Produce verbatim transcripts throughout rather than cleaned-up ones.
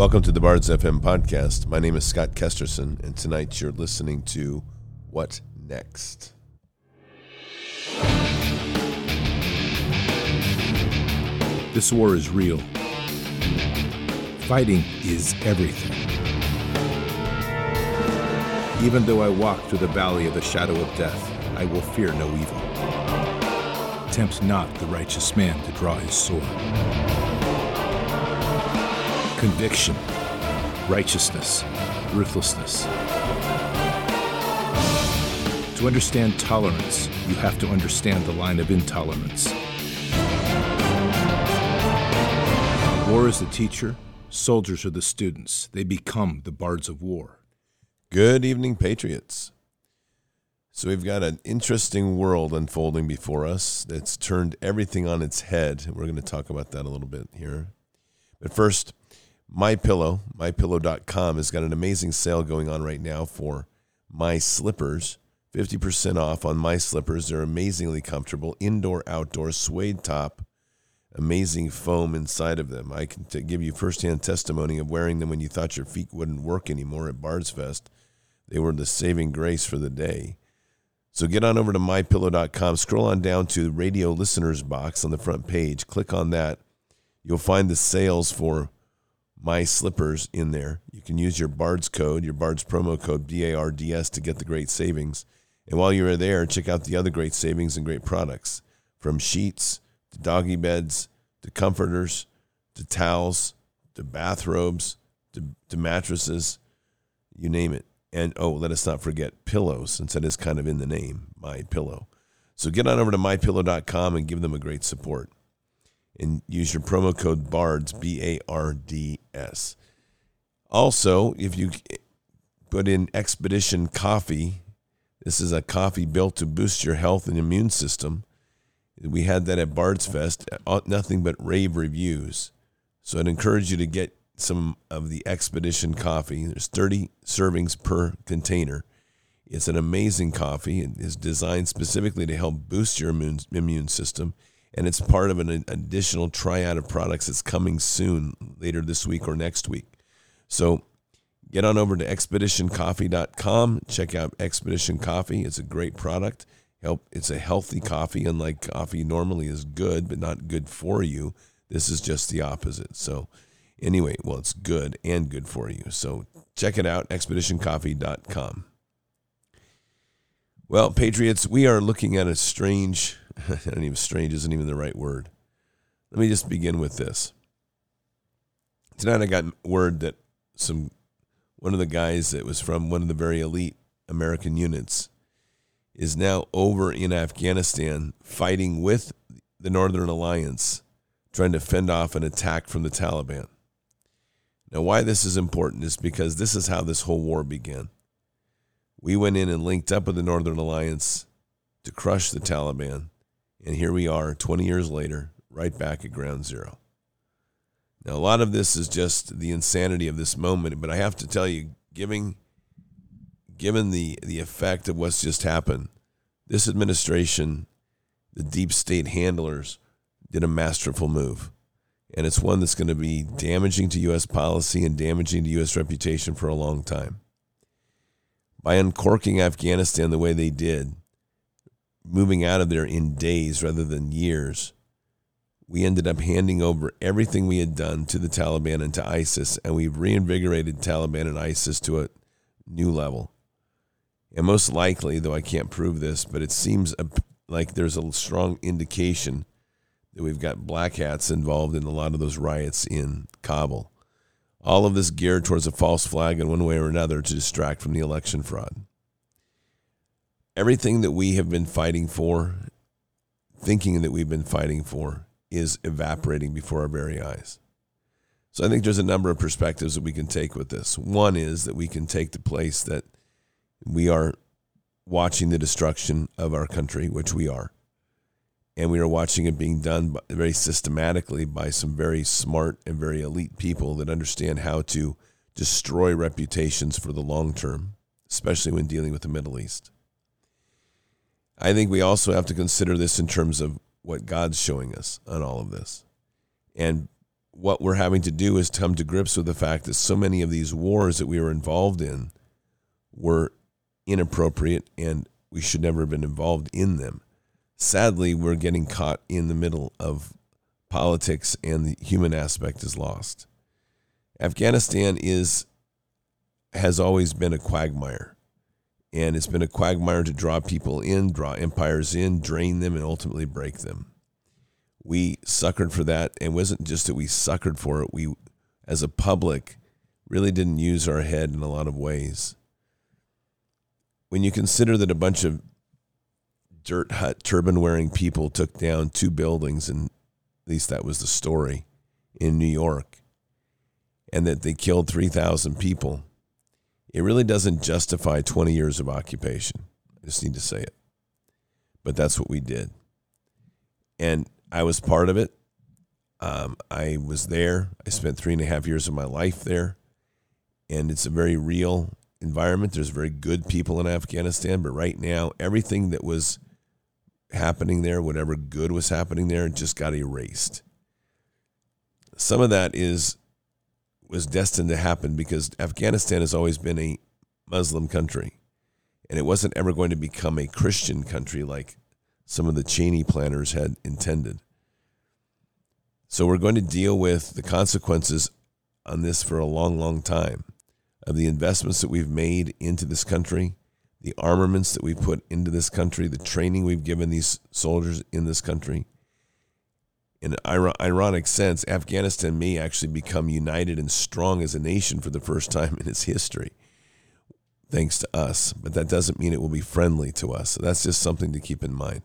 Welcome to the Bards F M podcast. My name is Scott Kesterson, and tonight you're listening to What Next? This war is real. Fighting is everything. Even though I walk through the valley of the shadow of death, I will fear no evil. Tempt not the righteous man to draw his sword. Conviction, righteousness, ruthlessness. To understand tolerance, you have to understand the line of intolerance. War is the teacher, soldiers are the students. They become the bards of war. Good evening, Patriots. So we've got an interesting world unfolding before us that's turned everything on its head. We're going to talk about that a little bit here. But first, MyPillow, my pillow dot com has got an amazing sale going on right now for my slippers. fifty percent off on my slippers. They're amazingly comfortable, indoor, outdoor, suede top, amazing foam inside of them. I can t- give you firsthand testimony of wearing them when you thought your feet wouldn't work anymore at Bards Fest. They were the saving grace for the day. So get on over to my pillow dot com. Scroll on down to the radio listeners box on the front page. Click on that. You'll find the sales for my slippers in there. You can use your Bards code, your Bards promo code, B A R D S, to get the great savings. And while you're there, check out the other great savings and great products, from sheets to doggy beds to comforters to towels to bathrobes to, to mattresses, you name it. And, oh, let us not forget pillows, since that is kind of in the name, My Pillow. So get on over to my pillow dot com and give them a great support. And use your promo code BARDS, B A R D S. Also, if you put in Expedition Coffee, this is a coffee built to boost your health and immune system. We had that at Bards Fest, nothing but rave reviews. So I'd encourage you to get some of the Expedition Coffee. There's thirty servings per container. It's an amazing coffee. It is designed specifically to help boost your immune, immune system. And it's part of an additional triad of products that's coming soon, later this week or next week. So get on over to expedition coffee dot com. Check out Expedition Coffee. It's a great product. Help. It's a healthy coffee. Unlike coffee normally is good, but not good for you, this is just the opposite. So anyway, well, it's good and good for you. So check it out, expedition coffee dot com. Well, Patriots, we are looking at a strange... I don't even, strange isn't even the right word. Let me just begin with this. Tonight I got word that some one of the guys that was from one of the very elite American units is now over in Afghanistan fighting with the Northern Alliance, trying to fend off an attack from the Taliban. Now, why this is important is because this is how this whole war began. We went in and linked up with the Northern Alliance to crush the Taliban. And here we are, twenty years later, right back at ground zero. Now, a lot of this is just the insanity of this moment, but I have to tell you, giving, given the, the effect of what's just happened, this administration, the deep state handlers, did a masterful move. And it's one that's going to be damaging to U S policy and damaging to U S reputation for a long time. By uncorking Afghanistan the way they did, moving out of there in days rather than years, we ended up handing over everything we had done to the Taliban and to ISIS, and we've reinvigorated Taliban and ISIS to a new level. And most likely, though I can't prove this, but it seems like there's a strong indication that we've got black hats involved in a lot of those riots in Kabul. All of this geared towards a false flag in one way or another to distract from the election fraud. Everything that we have been fighting for, thinking that we've been fighting for, is evaporating before our very eyes. So I think there's a number of perspectives that we can take with this. One is that we can take the place that we are watching the destruction of our country, which we are. And we are watching it being done very systematically by some very smart and very elite people that understand how to destroy reputations for the long term, especially when dealing with the Middle East. I think we also have to consider this in terms of what God's showing us on all of this. And what we're having to do is come to grips with the fact that so many of these wars that we were involved in were inappropriate and we should never have been involved in them. Sadly, we're getting caught in the middle of politics and the human aspect is lost. Afghanistan is has always been a quagmire, and it's been a quagmire to draw people in, draw empires in, drain them, and ultimately break them. We suckered for that, and it wasn't just that we suckered for it. We, as a public, really didn't use our head in a lot of ways. When you consider that a bunch of dirt hut, turban-wearing people took down two buildings, and at least that was the story, in New York, and that they killed three thousand people, it really doesn't justify twenty years of occupation. I just need to say it. But that's what we did. And I was part of it. Um, I was there. I spent three and a half years of my life there. And it's a very real environment. There's very good people in Afghanistan. But right now, everything that was happening there, whatever good was happening there, just got erased. Some of that is was destined to happen because Afghanistan has always been a Muslim country, and it wasn't ever going to become a Christian country like some of the Cheney planners had intended. So we're going to deal with the consequences on this for a long, long time of the investments that we've made into this country, the armaments that we've put into this country, the training we've given these soldiers in this country. In an ironic sense, Afghanistan may actually become united and strong as a nation for the first time in its history, thanks to us. But that doesn't mean it will be friendly to us. So that's just something to keep in mind.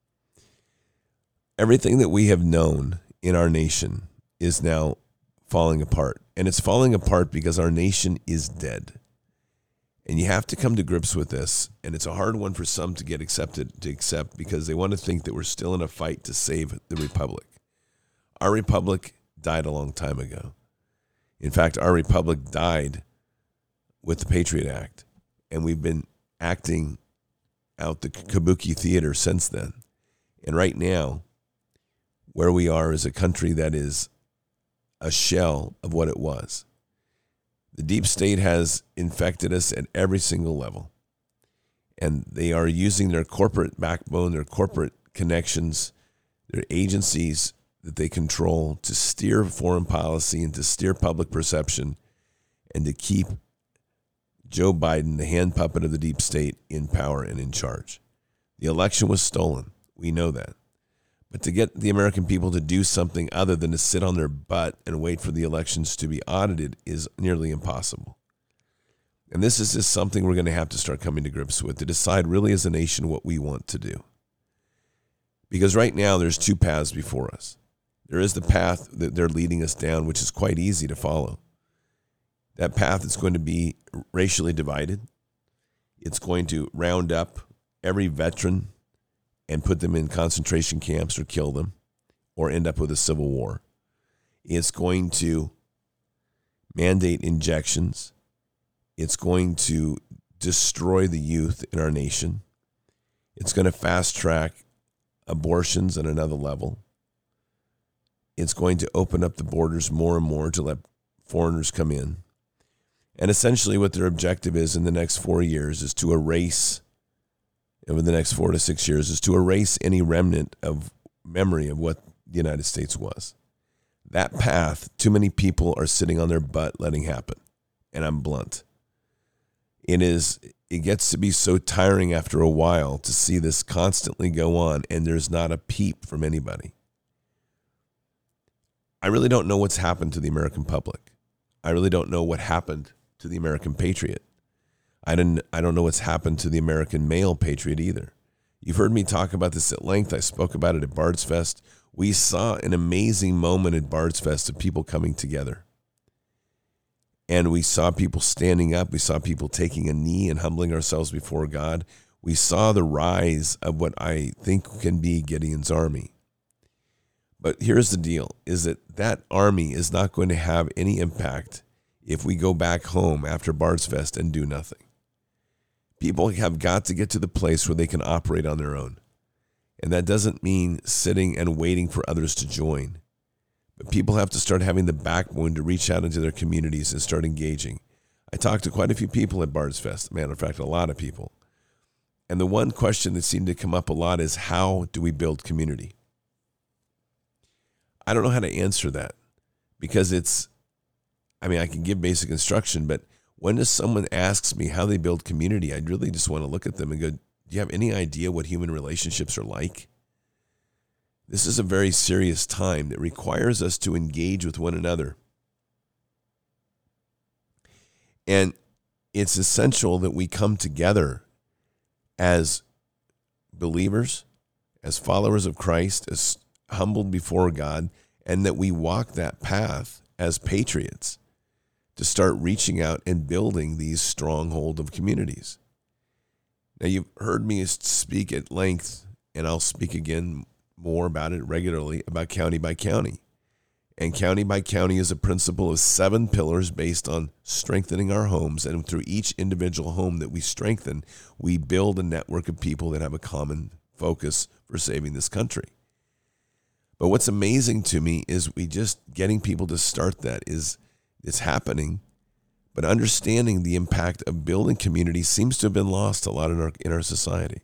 Everything that we have known in our nation is now falling apart. And it's falling apart because our nation is dead. And you have to come to grips with this. And it's a hard one for some to get accepted to accept because they want to think that we're still in a fight to save the republic. Our republic died a long time ago. In fact, our republic died with the Patriot Act, and we've been acting out the kabuki theater since then. And right now, where we are is a country that is a shell of what it was. The deep state has infected us at every single level, and they are using their corporate backbone, their corporate connections, their agencies that they control to steer foreign policy and to steer public perception and to keep Joe Biden, the hand puppet of the deep state, in power and in charge. The election was stolen. We know that. But to get the American people to do something other than to sit on their butt and wait for the elections to be audited is nearly impossible. And this is just something we're going to have to start coming to grips with to decide really as a nation what we want to do. Because right now there's two paths before us. There is the path that they're leading us down, which is quite easy to follow. That path is going to be racially divided. It's going to round up every veteran and put them in concentration camps or kill them or end up with a civil war. It's going to mandate injections. It's going to destroy the youth in our nation. It's going to fast track abortions at another level. It's going to open up the borders more and more to let foreigners come in. And essentially what their objective is in the next four years is to erase, over the next four to six years, is to erase any remnant of memory of what the United States was. That path, too many people are sitting on their butt letting happen. And I'm blunt. It is, it gets to be so tiring after a while to see this constantly go on and there's not a peep from anybody. I really don't know what's happened to the American public. I really don't know what happened to the American patriot. I didn't. I don't know what's happened to the American male patriot either. You've heard me talk about this at length. I spoke about it at Bard's Fest. We saw an amazing moment at Bard's Fest of people coming together. And we saw people standing up. We saw people taking a knee and humbling ourselves before God. We saw the rise of what I think can be Gideon's army. But here's the deal, is that that army is not going to have any impact if we go back home after Bard's Fest and do nothing. People have got to get to the place where they can operate on their own. And that doesn't mean sitting and waiting for others to join. But people have to start having the backbone to reach out into their communities and start engaging. I talked to quite a few people at Bards Fest, matter of fact, a lot of people. And the one question that seemed to come up a lot is, how do we build community? I don't know how to answer that because it's, I mean, I can give basic instruction, but when does someone asks me how they build community, I really just want to look at them and go, do you have any idea what human relationships are like? This is a very serious time that requires us to engage with one another. And it's essential that we come together as believers, as followers of Christ, as humbled before God, and that we walk that path as patriots to start reaching out and building these stronghold of communities. Now, you've heard me speak at length, and I'll speak again more about it regularly, about county by county. And county by county is a principle of seven pillars based on strengthening our homes. And through each individual home that we strengthen, we build a network of people that have a common focus for saving this country. But what's amazing to me is we just getting people to start that is it's happening. But understanding the impact of building community seems to have been lost a lot in our in our society.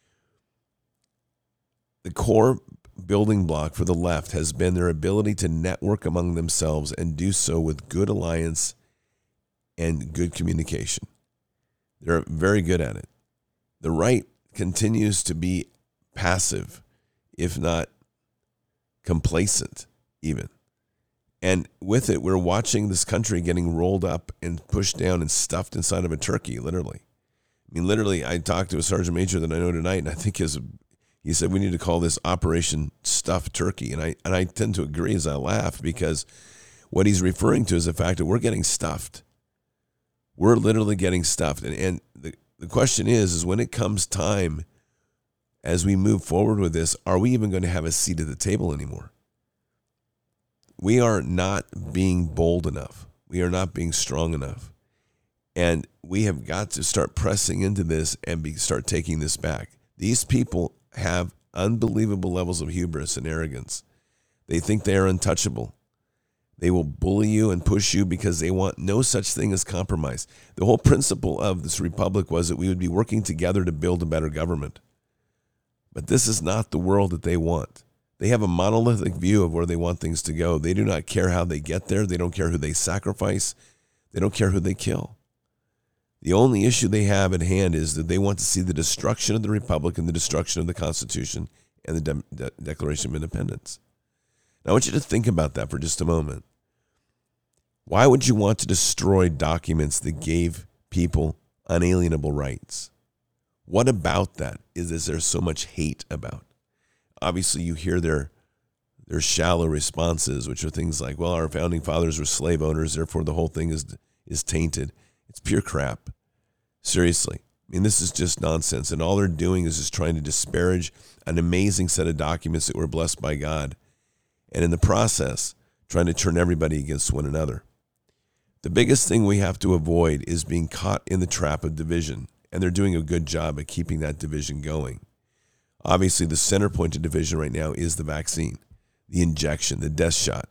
The core building block for the left has been their ability to network among themselves and do so with good alliance and good communication. They're very good at it. The right continues to be passive, if not complacent even. And with it, we're watching this country getting rolled up and pushed down and stuffed inside of a turkey, literally. I mean, literally, I talked to a sergeant major that I know tonight, and I think his He said, we need to call this Operation Stuffed Turkey. And I and I tend to agree as I laugh, because what he's referring to is the fact that we're getting stuffed. We're literally getting stuffed. And, and the, the question is, is when it comes time, as we move forward with this, are we even going to have a seat at the table anymore? We are not being bold enough. We are not being strong enough. And we have got to start pressing into this and be, start taking this back. These people have unbelievable levels of hubris and arrogance. They think they are untouchable. They will bully you and push you because they want no such thing as compromise. The whole principle of this republic was that we would be working together to build a better government. But this is not the world that they want. They have a monolithic view of where they want things to go. They do not care how they get there. They don't care who they sacrifice. They don't care who they kill. The only issue they have at hand is that they want to see the destruction of the Republic and the destruction of the Constitution and the De- De- Declaration of Independence. Now, I want you to think about that for just a moment. Why would you want to destroy documents that gave people unalienable rights? What about that is, is there so much hate about? Obviously, you hear their, their shallow responses, which are things like, well, our founding fathers were slave owners, therefore the whole thing is is tainted. It's pure crap. Seriously. I mean, this is just nonsense. And all they're doing is just trying to disparage an amazing set of documents that were blessed by God. And in the process, trying to turn everybody against one another. The biggest thing we have to avoid is being caught in the trap of division. And they're doing a good job at keeping that division going. Obviously, the center point of division right now is the vaccine, the injection, the death shot.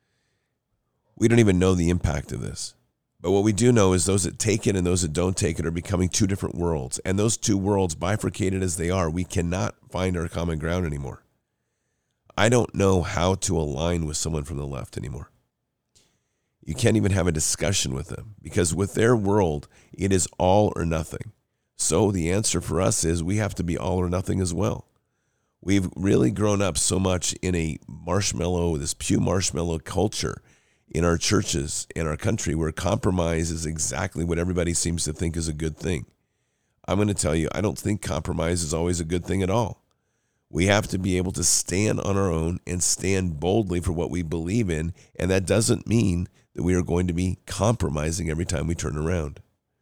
We don't even know the impact of this. But what we do know is those that take it and those that don't take it are becoming two different worlds. And those two worlds, bifurcated as they are, we cannot find our common ground anymore. I don't know how to align with someone from the left anymore. You can't even have a discussion with them because with their world, it is all or nothing. So the answer for us is we have to be all or nothing as well. We've really grown up so much in a marshmallow, this pew marshmallow culture in our churches, in our country, where compromise is exactly what everybody seems to think is a good thing. I'm going to tell you, I don't think compromise is always a good thing at all. We have to be able to stand on our own and stand boldly for what we believe in, and that doesn't mean that we are going to be compromising every time we turn around.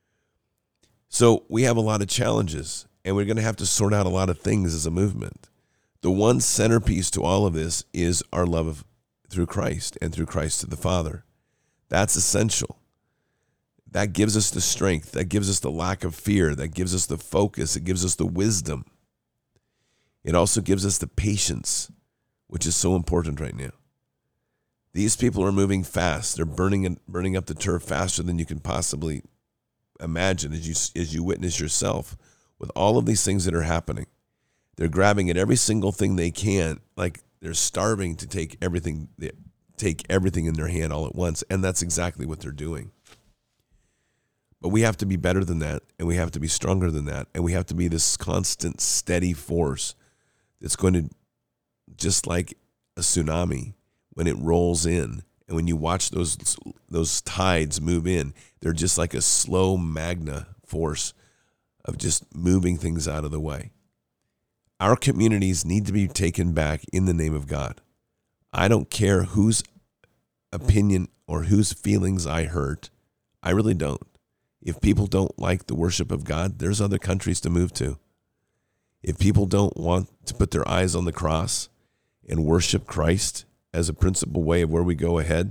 So we have a lot of challenges, and we're going to have to sort out a lot of things as a movement. The one centerpiece to all of this is our love of, through Christ and through Christ to the Father. That's essential. That gives us the strength. That gives us the lack of fear. That gives us the focus. It gives us the wisdom. It also gives us the patience, which is so important right now. These people are moving fast. They're burning and burning up the turf faster than you can possibly imagine as you as you witness yourself with all of these things that are happening. They're grabbing at every single thing they can, like they're starving to take everything take everything in their hand all at once, and that's exactly what they're doing. But we have to be better than that, and we have to be stronger than that, and we have to be this constant, steady force that's going to, just like a tsunami, when it rolls in, and when you watch those those tides move in, they're just like a slow magna force of just moving things out of the way. Our communities need to be taken back in the name of God. I don't care whose opinion or whose feelings I hurt. I really don't. If people don't like the worship of God, there's other countries to move to. If people don't want to put their eyes on the cross and worship Christ as a principal way of where we go ahead,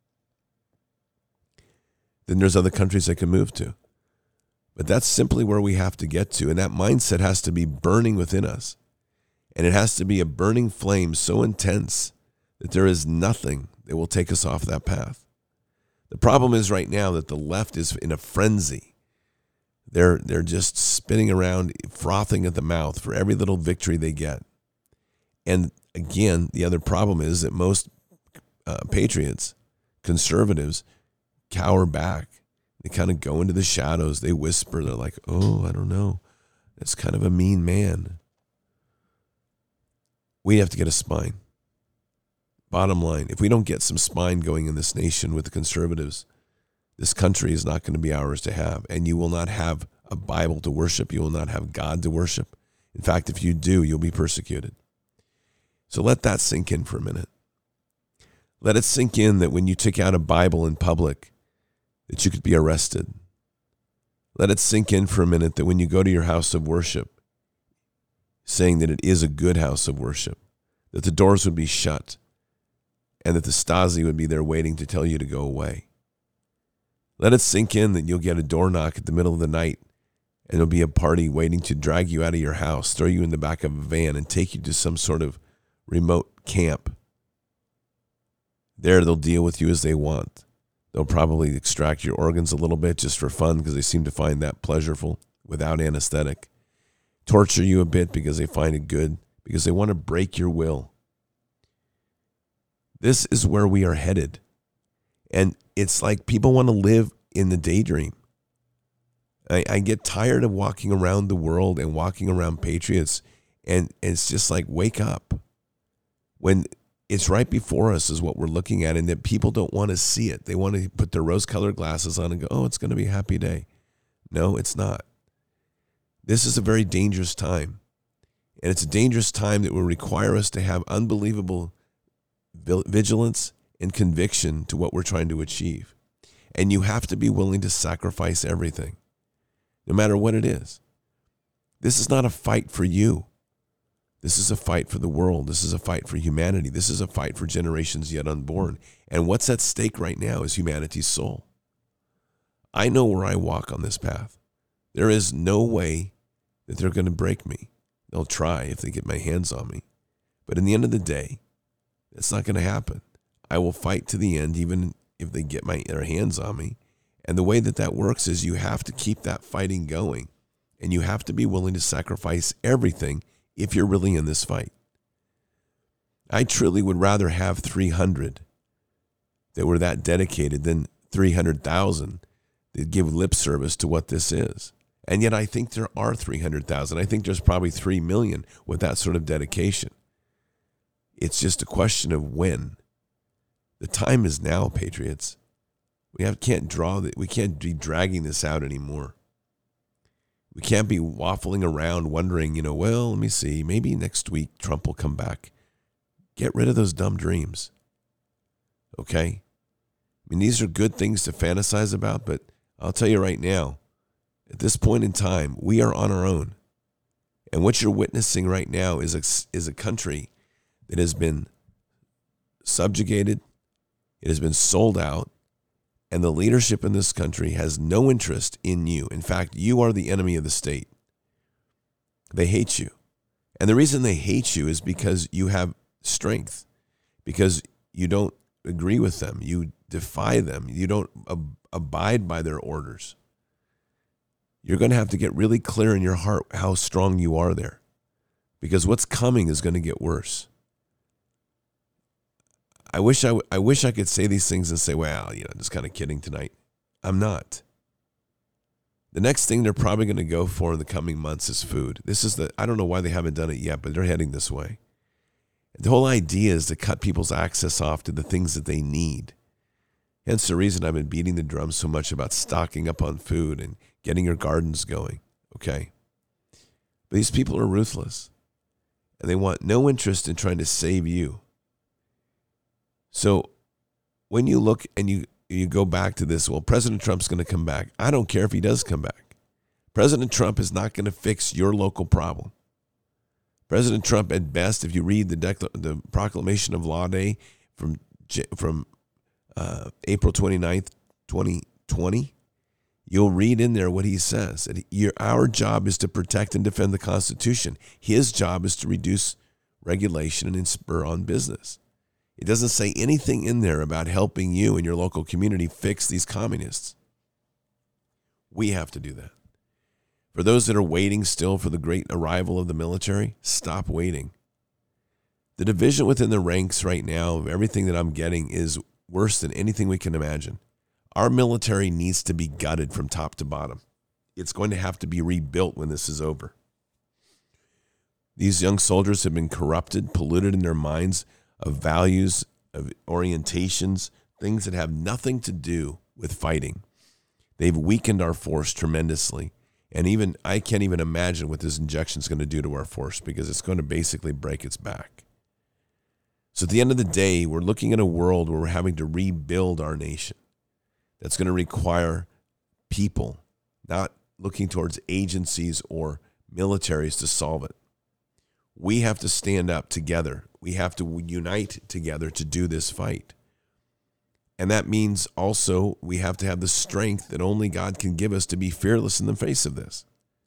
then there's other countries I can move to. But that's simply where we have to get to. And that mindset has to be burning within us. And it has to be a burning flame so intense that there is nothing that will take us off that path. The problem is right now that the left is in a frenzy. They're, they're just spinning around, frothing at the mouth for every little victory they get. And again, the other problem is that most uh, patriots, conservatives, cower back. They kind of go into the shadows. They whisper. They're like, oh, I don't know. That's kind of a mean man. We have to get a spine. Bottom line, if we don't get some spine going in this nation with the conservatives, this country is not going to be ours to have. And you will not have a Bible to worship. You will not have God to worship. In fact, if you do, you'll be persecuted. So let that sink in for a minute. Let it sink in that when you take out a Bible in public, that you could be arrested. Let it sink in for a minute that when you go to your house of worship, saying that it is a good house of worship, that the doors would be shut, and that the Stasi would be there waiting to tell you to go away. Let it sink in that you'll get a door knock at the middle of the night, and there'll be a party waiting to drag you out of your house, throw you in the back of a van, and take you to some sort of remote camp. There they'll deal with you as they want. They'll probably extract your organs a little bit just for fun because they seem to find that pleasurable without anesthetic. Torture you a bit because they find it good, because they want to break your will. This is where we are headed. And it's like people want to live in the daydream. I, I get tired of walking around the world and walking around patriots, and, and it's just like, wake up. When it's right before us is what we're looking at, and that people don't want to see it. They want to put their rose-colored glasses on and go, oh, it's going to be a happy day. No, it's not. This is a very dangerous time. And it's a dangerous time that will require us to have unbelievable vigilance and conviction to what we're trying to achieve. And you have to be willing to sacrifice everything, no matter what it is. This is not a fight for you. This is a fight for the world. This is a fight for humanity. This is a fight for generations yet unborn. And what's at stake right now is humanity's soul. I know where I walk on this path. There is no way that they're going to break me. They'll try if they get my hands on me. But in the end of the day, it's not going to happen. I will fight to the end, even if they get my their hands on me. And the way that that works is you have to keep that fighting going. And you have to be willing to sacrifice everything if you're really in this fight. I truly would rather have three hundred that were that dedicated than three hundred thousand that give lip service to what this is. And yet I think there are three hundred thousand. I think there's probably three million with that sort of dedication. It's just a question of when. The time is now, patriots. We have, can't draw that. We can't be dragging this out anymore. We can't be waffling around wondering, you know, well, let me see, maybe next week Trump will come back. Get rid of those dumb dreams. Okay? I mean, these are good things to fantasize about, but I'll tell you right now, at this point in time, we are on our own. And what you're witnessing right now is a, is a country that has been subjugated, it has been sold out, and the leadership in this country has no interest in you. In fact, you are the enemy of the state. They hate you. And the reason they hate you is because you have strength, because you don't agree with them. You defy them. You don't ab- abide by their orders. You're going to have to get really clear in your heart how strong you are there, because what's coming is going to get worse. I wish I, w- I wish I could say these things and say, well, you know, just kind of kidding tonight. I'm not. The next thing they're probably going to go for in the coming months is food. This is the, I don't know why they haven't done it yet, but they're heading this way. The whole idea is to cut people's access off to the things that they need. Hence the reason I've been beating the drum so much about stocking up on food and getting your gardens going, okay? But these people are ruthless, and they want no interest in trying to save you. So when you look and you, you go back to this, well, President Trump's going to come back. I don't care if he does come back. President Trump is not going to fix your local problem. President Trump, at best, if you read the decla- the Proclamation of Law Day from from uh, April twenty-ninth, twenty twenty, you'll read in there what he says. That your, our job is to protect and defend the Constitution. His job is to reduce regulation and spur on business. It doesn't say anything in there about helping you and your local community fix these communists. We have to do that. For those that are waiting still for the great arrival of the military, stop waiting. The division within the ranks right now of everything that I'm getting is worse than anything we can imagine. Our military needs to be gutted from top to bottom. It's going to have to be rebuilt when this is over. These young soldiers have been corrupted, polluted in their minds of values, of orientations, things that have nothing to do with fighting. They've weakened our force tremendously. And even I can't even imagine what this injection is going to do to our force, because it's going to basically break its back. So at the end of the day, we're looking at a world where we're having to rebuild our nation. That's going to require people, not looking towards agencies or militaries to solve it. We have to stand up together. We have to unite together to do this fight. And that means also we have to have the strength that only God can give us to be fearless in the face of this.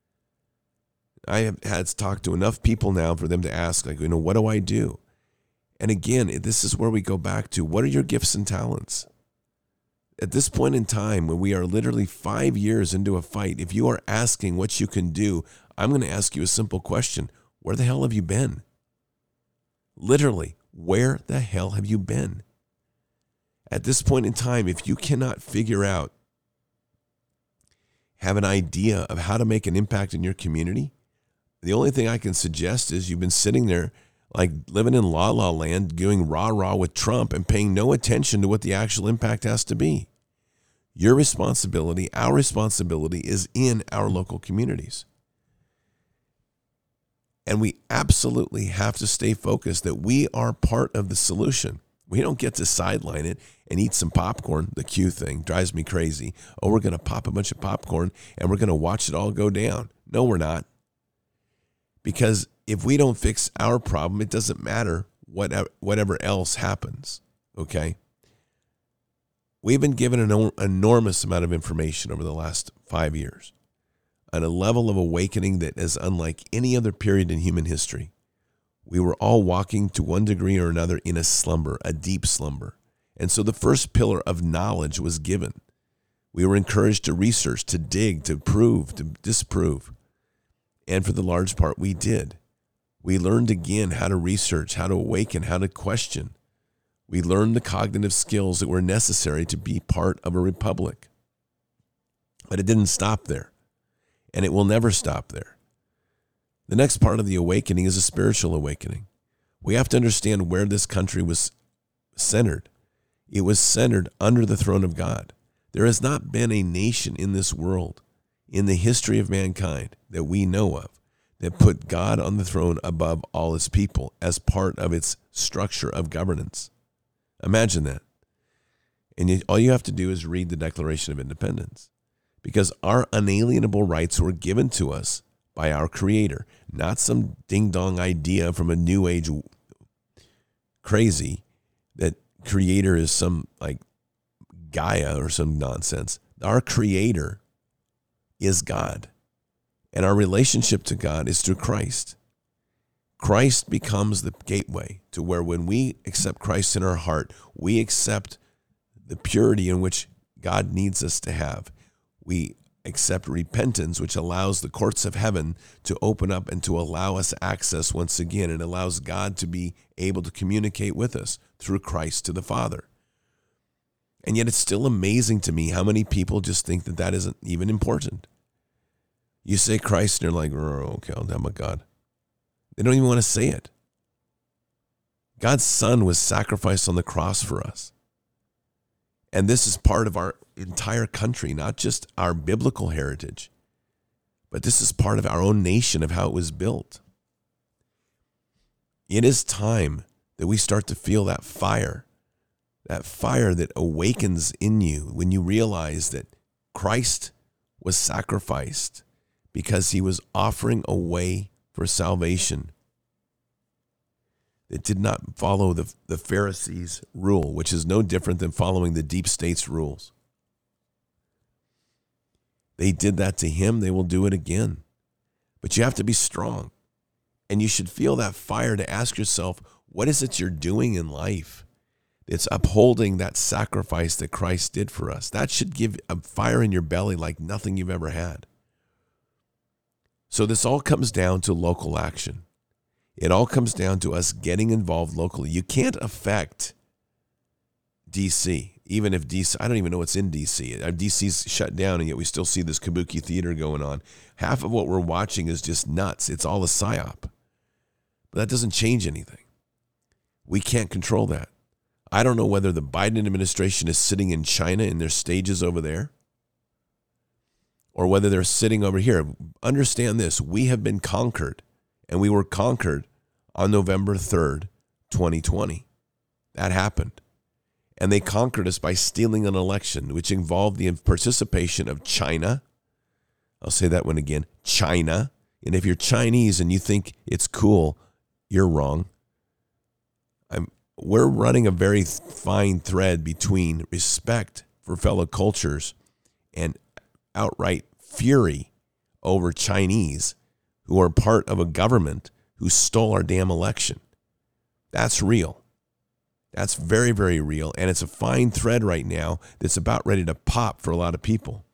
I have had talked to enough people now for them to ask, like, you know, what do I do? And again, this is where we go back to, what are your gifts and talents? At this point in time, when we are literally five years into a fight, if you are asking what you can do, I'm going to ask you a simple question. Where the hell have you been? Literally, where the hell have you been? At this point in time, if you cannot figure out, have an idea of how to make an impact in your community, the only thing I can suggest is you've been sitting there like living in la la land, doing rah-rah with Trump and paying no attention to what the actual impact has to be. Your responsibility, our responsibility, is in our local communities. And we absolutely have to stay focused that we are part of the solution. We don't get to sideline it and eat some popcorn. The Q thing drives me crazy. Oh, we're going to pop a bunch of popcorn and we're going to watch it all go down. No, we're not. Because if we don't fix our problem, it doesn't matter what, whatever else happens, okay? We've been given an enormous amount of information over the last five years at a level of awakening that is unlike any other period in human history. We were all walking to one degree or another in a slumber, a deep slumber. And so the first pillar of knowledge was given. We were encouraged to research, to dig, to prove, to disprove. And for the large part, we did. We learned again how to research, how to awaken, how to question. We learned the cognitive skills that were necessary to be part of a republic. But it didn't stop there. And it will never stop there. The next part of the awakening is a spiritual awakening. We have to understand where this country was centered. It was centered under the throne of God. There has not been a nation in this world, in the history of mankind that we know of, that put God on the throne above all its people as part of its structure of governance. Imagine that. And you, all you have to do is read the Declaration of Independence, because our unalienable rights were given to us by our Creator, not some ding-dong idea from a New Age crazy that Creator is some like Gaia or some nonsense. Our Creator is God, and our relationship to God is through Christ. Christ becomes the gateway to where when we accept Christ in our heart, we accept the purity in which God needs us to have. We accept repentance, which allows the courts of heaven to open up and to allow us access once again. It allows God to be able to communicate with us through Christ to the Father. And yet it's still amazing to me how many people just think that that isn't even important. You say Christ and they're like, oh, okay, I'll have my God. They don't even want to say it. God's Son was sacrificed on the cross for us. And this is part of our entire country, not just our biblical heritage, but this is part of our own nation, of how it was built. It is time that we start to feel that fire, that fire that awakens in you when you realize that Christ was sacrificed because he was offering a way for salvation that did not follow the, the Pharisees' rule, which is no different than following the deep state's rules. They did that to him, they will do it again. But you have to be strong. And you should feel that fire to ask yourself, what is it you're doing in life that's upholding that sacrifice that Christ did for us? That should give a fire in your belly like nothing you've ever had. So this all comes down to local action. It all comes down to us getting involved locally. You can't affect D C, even if D C, I don't even know what's in D C. D C's shut down, and yet we still see this kabuki theater going on. Half of what we're watching is just nuts. It's all a psyop. But that doesn't change anything. We can't control that. I don't know whether the Biden administration is sitting in China in their stages over there, or whether they're sitting over here. Understand this, we have been conquered, and we were conquered on November third, twenty twenty. That happened. And they conquered us by stealing an election, which involved the participation of China. I'll say that one again, China. And if you're Chinese and you think it's cool, you're wrong. I'm, we're running a very fine thread between respect for fellow cultures and outright fury over Chinese who are part of a government who stole our damn election. That's real. That's very, very real. And it's a fine thread right now that's about ready to pop for a lot of people.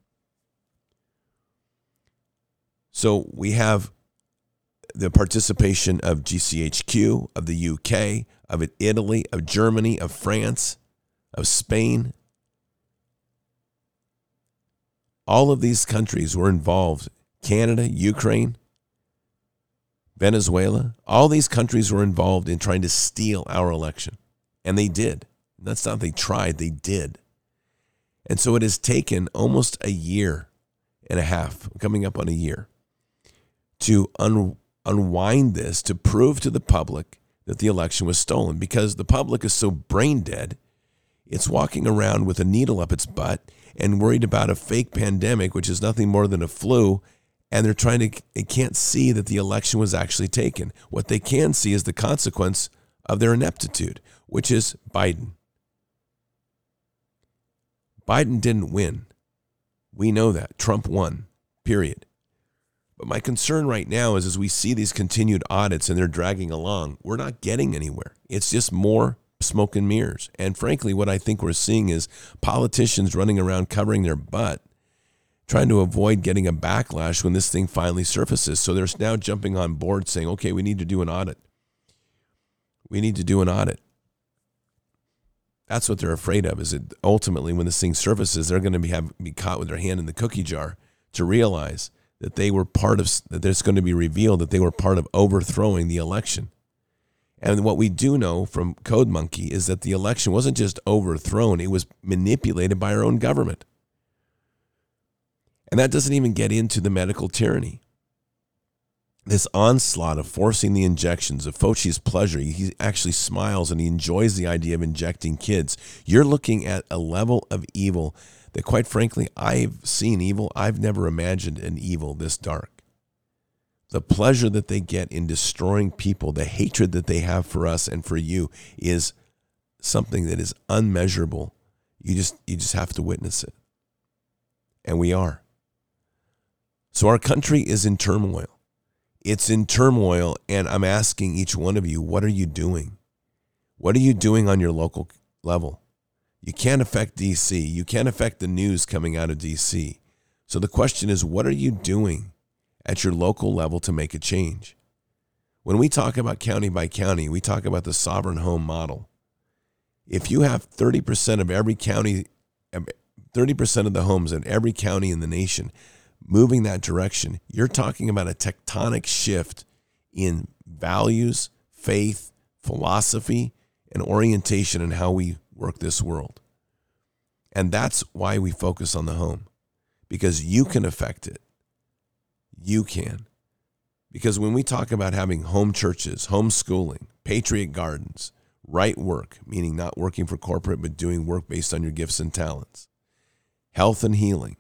So we have the participation of G C H Q, of the U K, of Italy, of Germany, of France, of Spain. All of these countries were involved. Canada, Ukraine, Venezuela, all these countries were involved in trying to steal our election. And they did. That's not they tried, they did. And so it has taken almost a year and a half, coming up on a year, to un- unwind this, to prove to the public that the election was stolen, because the public is so brain dead, it's walking around with a needle up its butt and worried about a fake pandemic, which is nothing more than a flu, and they're trying to, they can't see that the election was actually taken. What they can see is the consequence of their ineptitude, which is Biden. Biden didn't win. We know that. Trump won, period. But my concern right now is as we see these continued audits and they're dragging along, we're not getting anywhere. It's just more smoke and mirrors. And frankly, what I think we're seeing is politicians running around covering their butt, trying to avoid getting a backlash when this thing finally surfaces. So they're now jumping on board saying, okay, we need to do an audit. We need to do an audit. That's what they're afraid of, is that ultimately when this thing surfaces, they're going to be, have, be caught with their hand in the cookie jar to realize that they were part of, that it's going to be revealed that they were part of overthrowing the election. And what we do know from Code Monkey is that the election wasn't just overthrown, it was manipulated by our own government. And that doesn't even get into the medical tyranny. This onslaught of forcing the injections, of Fauci's pleasure, he actually smiles and he enjoys the idea of injecting kids. You're looking at a level of evil that, quite frankly, I've seen evil. I've never imagined an evil this dark. The pleasure that they get in destroying people, the hatred that they have for us and for you is something that is unmeasurable. You just, you just have to witness it. And we are. So our country is in turmoil. It's in turmoil, and I'm asking each one of you, what are you doing? What are you doing on your local level? You can't affect D C. You can't affect the news coming out of D C. So the question is, what are you doing at your local level to make a change? When we talk about county by county, we talk about the sovereign home model. If you have thirty percent of every county, thirty percent of the homes in every county in the nation moving that direction, you're talking about a tectonic shift in values, faith, philosophy, and orientation in how we work this world. And that's why we focus on the home, because you can affect it. You can. Because when we talk about having home churches, homeschooling, Patriot Gardens, right work, meaning not working for corporate, but doing work based on your gifts and talents, health and healing,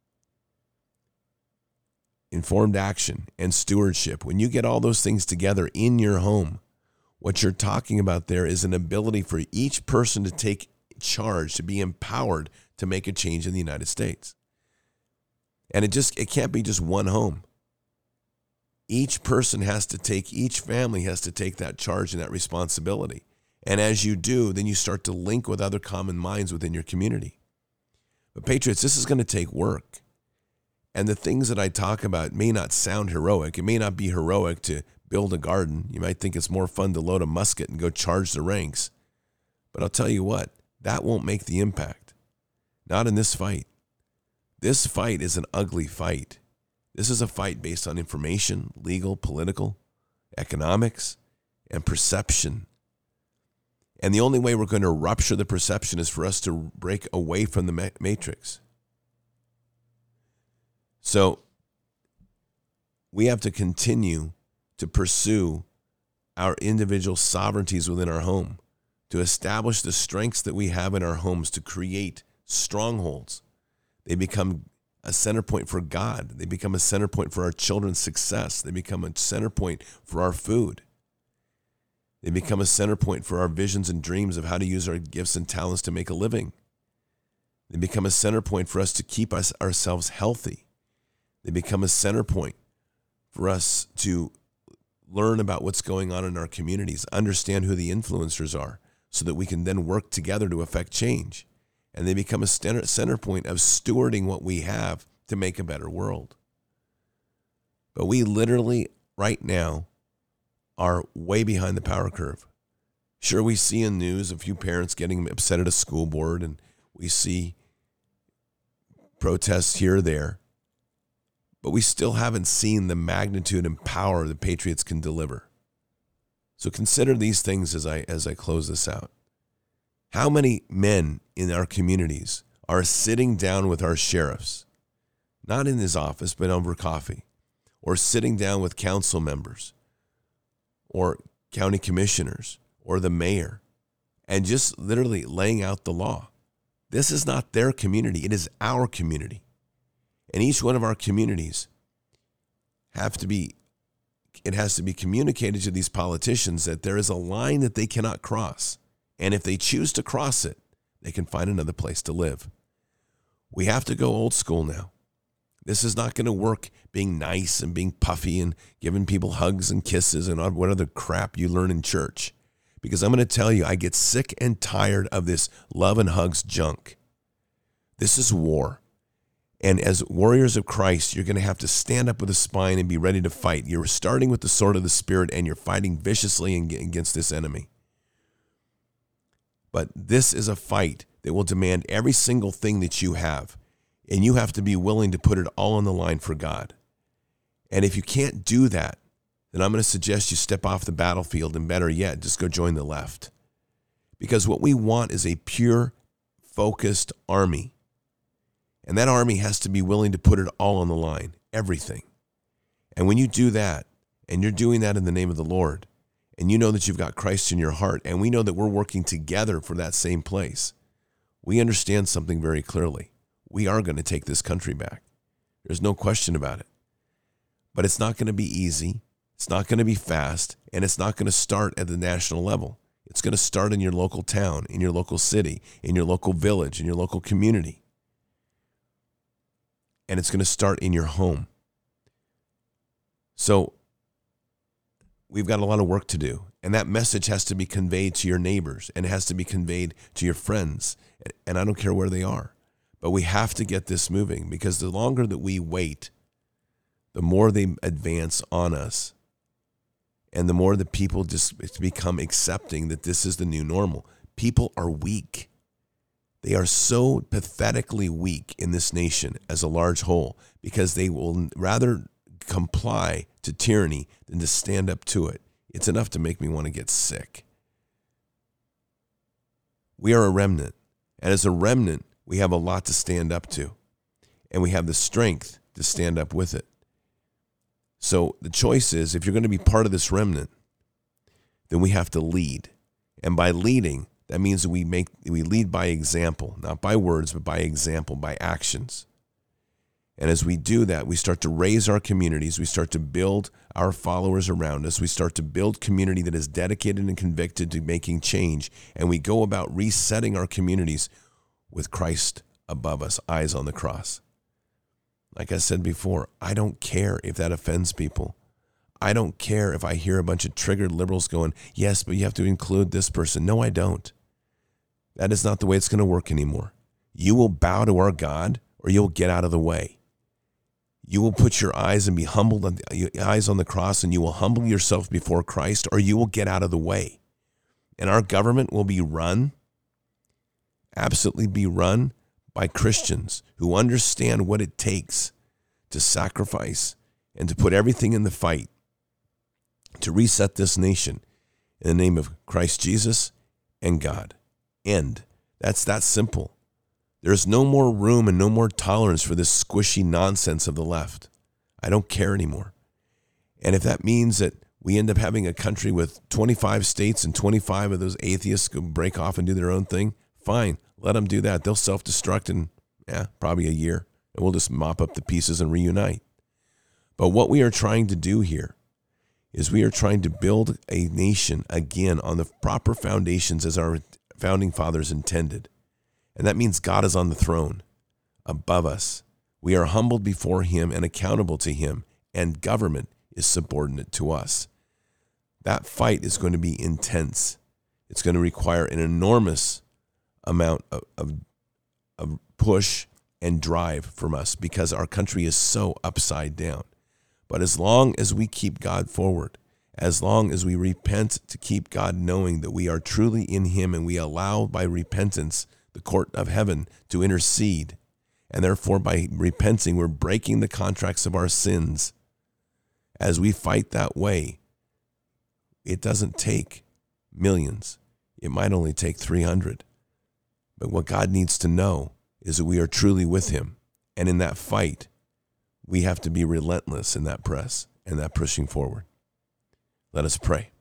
informed action, and stewardship, when you get all those things together in your home, what you're talking about there is an ability for each person to take charge, to be empowered to make a change in the United States. And it just, it can't be just one home. Each person has to take, each family has to take that charge and that responsibility. And as you do, then you start to link with other common minds within your community. But Patriots, this is going to take work. And the things that I talk about may not sound heroic. It may not be heroic to build a garden. You might think it's more fun to load a musket and go charge the ranks. But I'll tell you what, that won't make the impact. Not in this fight. This fight is an ugly fight. This is a fight based on information, legal, political, economics, and perception. And the only way we're going to rupture the perception is for us to break away from the matrix. So we have to continue to pursue our individual sovereignties within our home, to establish the strengths that we have in our homes, to create strongholds. They become a center point for God. They become a center point for our children's success. They become a center point for our food. They become a center point for our visions and dreams of how to use our gifts and talents to make a living. They become a center point for us to keep us ourselves healthy. They become a center point for us to learn about what's going on in our communities, understand who the influencers are, so that we can then work together to affect change. And they become a center point of stewarding what we have to make a better world. But we literally, right now, are way behind the power curve. Sure, we see in news a few parents getting upset at a school board, and we see protests here or there, but we still haven't seen the magnitude and power the Patriots can deliver. So consider these things as I as I close this out. How many men in our communities are sitting down with our sheriffs, not in his office, but over coffee, or sitting down with council members, or county commissioners, or the mayor, and just literally laying out the law? This is not their community. It is our community. And each one of our communities have to be, it has to be communicated to these politicians that there is a line that they cannot cross. And if they choose to cross it, they can find another place to live. We have to go old school now. This is not going to work being nice and being puffy and giving people hugs and kisses and what other crap you learn in church. Because I'm going to tell you, I get sick and tired of this love and hugs junk. This is war. And as warriors of Christ, you're going to have to stand up with a spine and be ready to fight. You're starting with the sword of the Spirit, and you're fighting viciously against this enemy. But this is a fight that will demand every single thing that you have. And you have to be willing to put it all on the line for God. And if you can't do that, then I'm going to suggest you step off the battlefield, and better yet, just go join the left. Because what we want is a pure, focused army. And that army has to be willing to put it all on the line, everything. And when you do that, and you're doing that in the name of the Lord, and you know that you've got Christ in your heart, and we know that we're working together for that same place, we understand something very clearly. We are going to take this country back. There's no question about it. But it's not going to be easy. It's not going to be fast. And it's not going to start at the national level. It's going to start in your local town, in your local city, in your local village, in your local community. And it's going to start in your home. So we've got a lot of work to do. And that message has to be conveyed to your neighbors, and it has to be conveyed to your friends. And I don't care where they are. But we have to get this moving, because the longer that we wait, the more they advance on us. And the more the people just become accepting that this is the new normal. People are weak. They are so pathetically weak in this nation as a large whole, because they will rather comply to tyranny than to stand up to it. It's enough to make me want to get sick. We are a remnant. And as a remnant, we have a lot to stand up to. And we have the strength to stand up with it. So the choice is, if you're going to be part of this remnant, then we have to lead. And by leading, that means that we make we lead by example, not by words, but by example, by actions. And as we do that, we start to raise our communities. We start to build our followers around us. We start to build community that is dedicated and convicted to making change. And we go about resetting our communities with Christ above us, eyes on the cross. Like I said before, I don't care if that offends people. I don't care if I hear a bunch of triggered liberals going, yes, but you have to include this person. No, I don't. That is not the way it's going to work anymore. You will bow to our God, or you'll get out of the way. You will put your eyes and be humbled on the, your eyes on the cross, and you will humble yourself before Christ, or you will get out of the way. And our government will be run, absolutely be run by Christians who understand what it takes to sacrifice and to put everything in the fight to reset this nation in the name of Christ Jesus and God. End. That's that simple. There's no more room and no more tolerance for this squishy nonsense of the left. I don't care anymore. And if that means that we end up having a country with twenty-five states and twenty-five of those atheists go break off and do their own thing, fine. Let them do that. They'll self-destruct in, yeah, probably a year. And we'll just mop up the pieces and reunite. But what we are trying to do here is we are trying to build a nation again on the proper foundations as our founding fathers intended. And that means God is on the throne above us. We are humbled before him and accountable to him, and government is subordinate to us. That fight is going to be intense. It's going to require an enormous amount of, of, of push and drive from us, because our country is so upside down. But as long as we keep God forward, as long as we repent to keep God knowing that we are truly in him, and we allow by repentance the court of heaven to intercede, and therefore by repenting we're breaking the contracts of our sins, as we fight that way, it doesn't take millions. It might only take three hundred. But what God needs to know is that we are truly with him. And in that fight, we have to be relentless in that press and that pushing forward. Let us pray.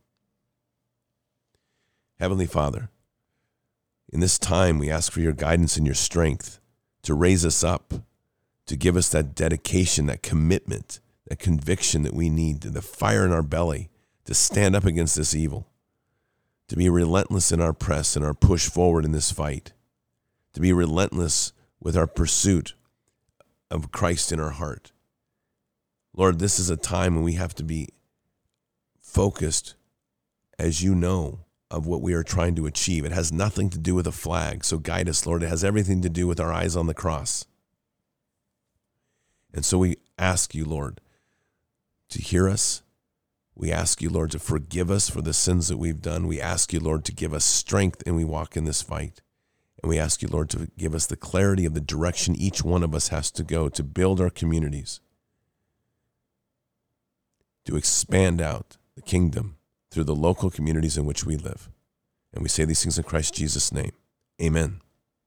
Heavenly Father, in this time we ask for your guidance and your strength to raise us up, to give us that dedication, that commitment, that conviction that we need, the fire in our belly to stand up against this evil, to be relentless in our press and our push forward in this fight, to be relentless with our pursuit of Christ in our heart. Lord, this is a time when we have to be focused, as you know, of what we are trying to achieve. It has nothing to do with a flag, so guide us, Lord. It has everything to do with our eyes on the cross. And so we ask you, Lord, to hear us. We ask you, Lord, to forgive us for the sins that we've done. We ask you, Lord, to give us strength and we walk in this fight. And we ask you, Lord, to give us the clarity of the direction each one of us has to go to build our communities, to expand out the kingdom through the local communities in which we live. And we say these things in Christ Jesus' name. Amen.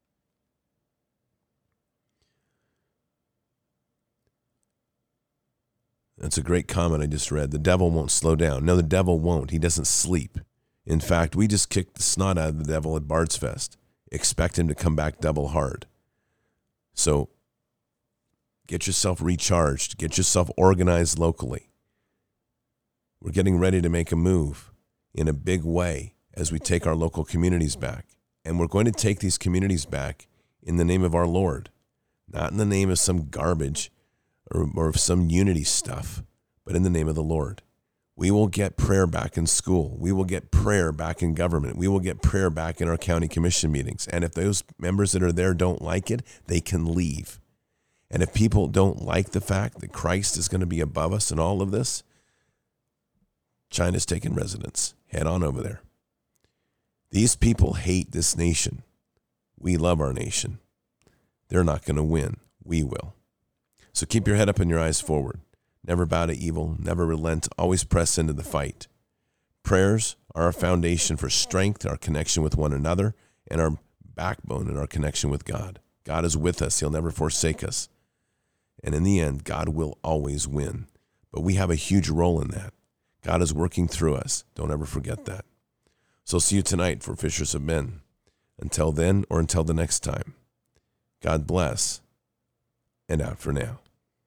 That's a great comment I just read. The devil won't slow down. No, the devil won't. He doesn't sleep. In fact, we just kicked the snot out of the devil at Bard's Fest. Expect him to come back double hard. So get yourself recharged. Get yourself organized locally. We're getting ready to make a move in a big way as we take our local communities back. And we're going to take these communities back in the name of our Lord, not in the name of some garbage or, or of some unity stuff, but in the name of the Lord. We will get prayer back in school. We will get prayer back in government. We will get prayer back in our county commission meetings. And if those members that are there don't like it, they can leave. And if people don't like the fact that Christ is going to be above us in all of this, China's taking residence. Head on over there. These people hate this nation. We love our nation. They're not going to win. We will. So keep your head up and your eyes forward. Never bow to evil. Never relent. Always press into the fight. Prayers are our foundation for strength, our connection with one another, and our backbone in our connection with God. God is with us. He'll never forsake us. And in the end, God will always win. But we have a huge role in that. God is working through us. Don't ever forget that. So see you tonight for Fishers of Men. Until then, or until the next time, God bless, and out for now.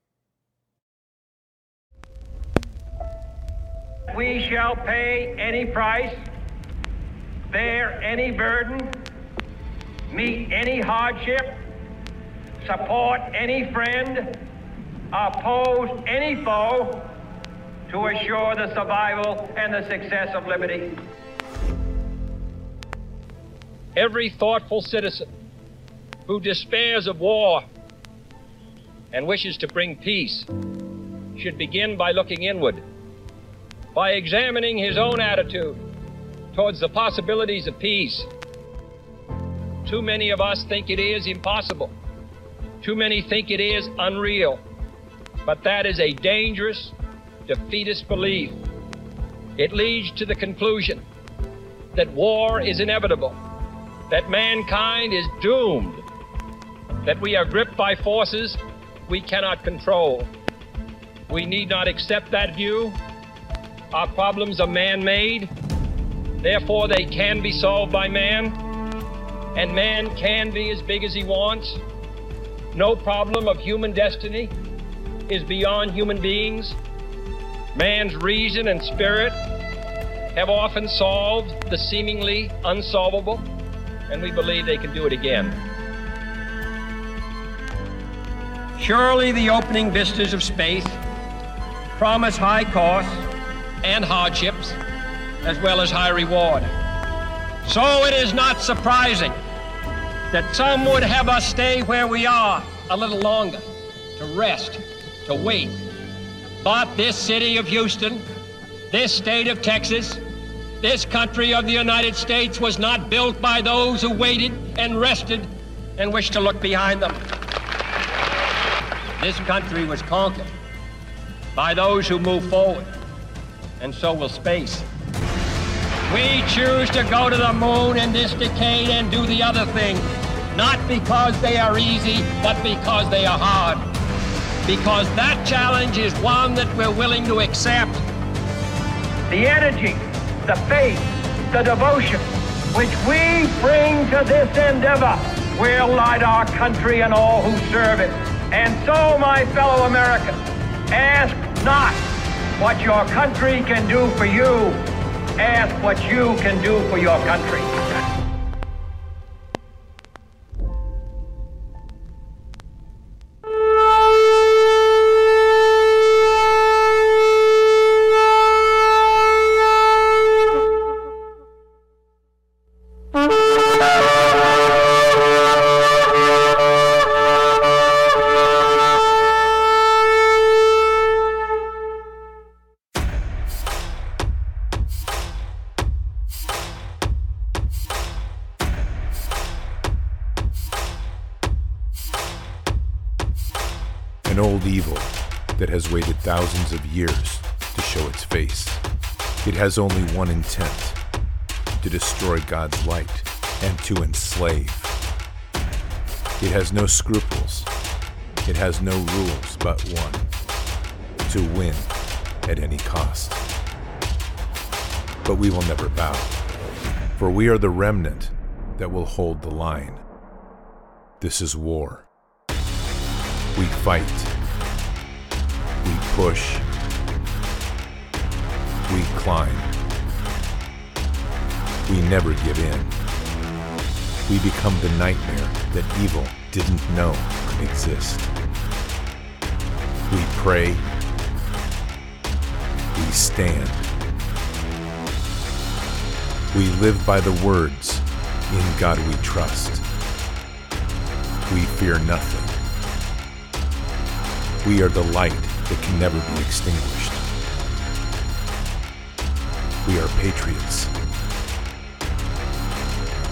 We shall pay any price, bear any burden, meet any hardship, support any friend, oppose any foe, to assure the survival and the success of liberty. Every thoughtful citizen who despairs of war and wishes to bring peace should begin by looking inward, by examining his own attitude towards the possibilities of peace. Too many of us think it is impossible. Too many think it is unreal. But that is a dangerous, defeatist belief. It leads to the conclusion that war is inevitable, that mankind is doomed, that we are gripped by forces we cannot control. We need not accept that view. Our problems are man-made, therefore they can be solved by man, and man can be as big as he wants. No problem of human destiny is beyond human beings. Man's reason and spirit have often solved the seemingly unsolvable, and we believe they can do it again. Surely the opening vistas of space promise high costs and hardships, as well as high reward. So it is not surprising that some would have us stay where we are a little longer, to rest, to wait. But this city of Houston, this state of Texas, this country of the United States was not built by those who waited and rested and wished to look behind them. This country was conquered by those who move forward, and so will space. We choose to go to the moon in this decade and do the other thing, not because they are easy, but because they are hard. Because that challenge is one that we're willing to accept. The energy, the faith, the devotion which we bring to this endeavor will light our country and all who serve it. And so, my fellow Americans, ask not what your country can do for you. Ask what you can do for your country. An old evil that has waited thousands of years to show its face. It has only one intent: to destroy God's light and to enslave. It has no scruples. It has no rules but one: to win at any cost. But we will never bow, for we are the remnant that will hold the line. This is war. We fight. We push. We climb. We never give in. We become the nightmare that evil didn't know could exist. We pray. we stand. We live by the words, in God we trust. We fear nothing. We are the light that can never be extinguished. We are patriots.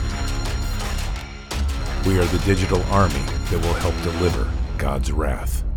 We are the digital army that will help deliver God's wrath.